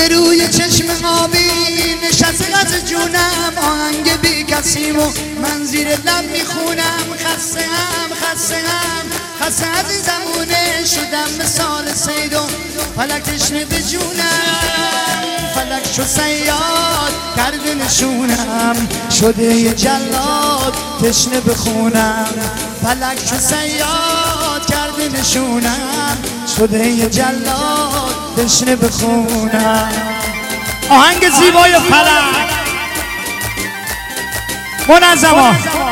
به روی چشم آبی نشسته از جونم، آهنگ بی کسیم و من زیر لب میخونم. خسته از این زمونه شدم مثال سید و فلک تشنه به جونم. فلک شو صیاد کرده نشونم، شده یه جلاد تشنه بخونم. فلک شو صیاد کرده نشونم، شده یه جلاد تشنه بخونم. آهنگ زیبای فلک منظما.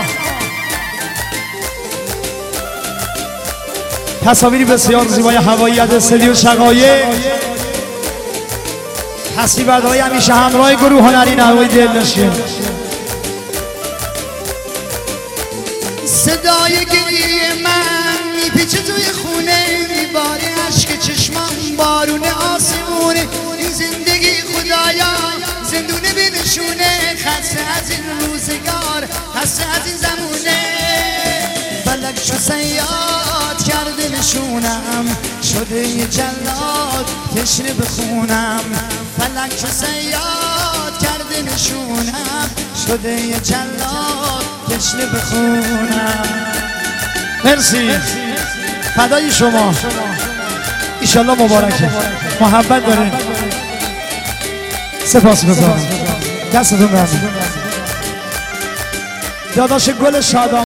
تصاویری بسیار زیبای هواییت استودیو شقایق. تصویر برداری همیشه همراه گروه هنری نوای دلنشین. صدای گریه من میپیچه توی خونه، میباره عشق چشمام بارون آسمونه. این زندگی خدایا زندونه بنشونه، خسته از این روزگار، خسته از این زمونه. فلک شو صیاد کرده نشونم، شده یه جلاد تشنه بخونم. فلک شو صیاد کرده نشونم، شده یه جلاد تشنه بخونم. مرسی، فدای شما، ایشالله مبارکه، محبت دارین. سپاسگزارم، دستتون درد. داداش گل شادان